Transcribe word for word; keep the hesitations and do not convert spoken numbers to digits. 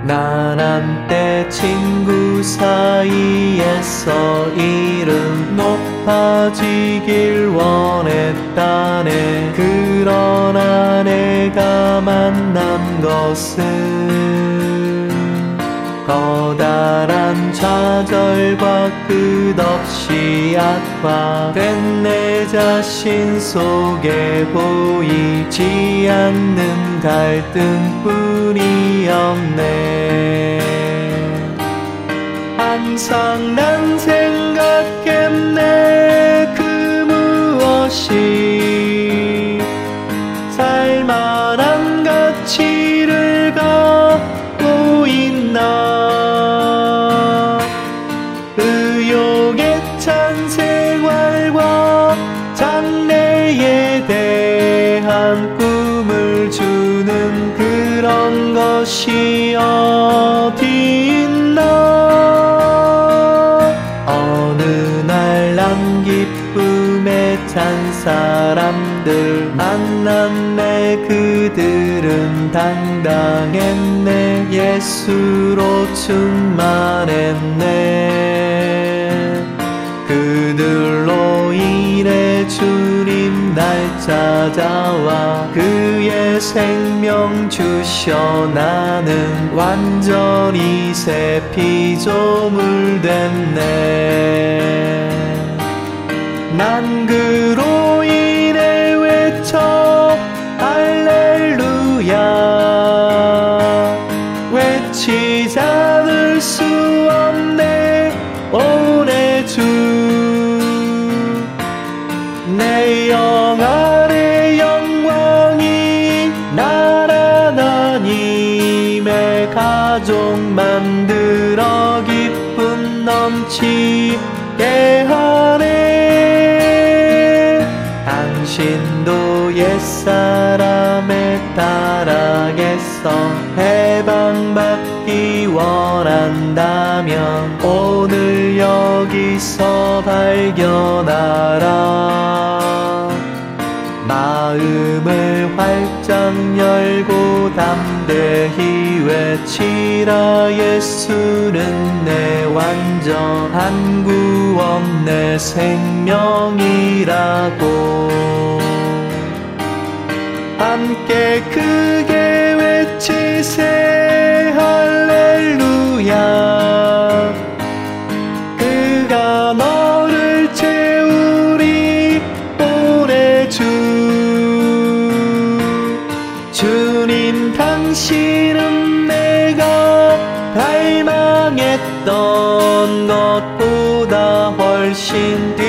나랑 때 친구 사이에서 이름 높아지길 원했다네. 그러나 내가 만난 것은 커다란 좌절과 끝없이 악화된 내 자신 속에 보이지 않는 갈등뿐이었네. 항상 난 생각했네. 그 무엇이 살만한 가치를 갖고 있나. 의욕에 찬 생활과 장래에 대한 꿈을 주는 그런 것이 어디 있나. 어느 날 난 기쁨에 찬 사람들 만났네. 그들은 당당했네. 예수로 충만했네. 그들로 인해 주님 날 찾아와 그의 생명 주셔 나는 완전히 새 피조물 됐네. 난 그로 인해 외쳐 할렐루야. 외치지 않을 수 없네. 오 내 주 내 영 안에 영광이 나라 하나님의 가족 만들어 기쁨 넘치게 하네. 당신도 옛사람의 타락에서 해방받기 원한다면 오늘 여기서 발견하라. 마음을 활짝 열고 담대히 외치라. 예수는 내 완전한 구원 내 생명이라고. 함께 크게 외치세 할렐루야. 그가 너를 채우리 오래 주. 주님 당신은 내가 갈망했던 것보다 훨씬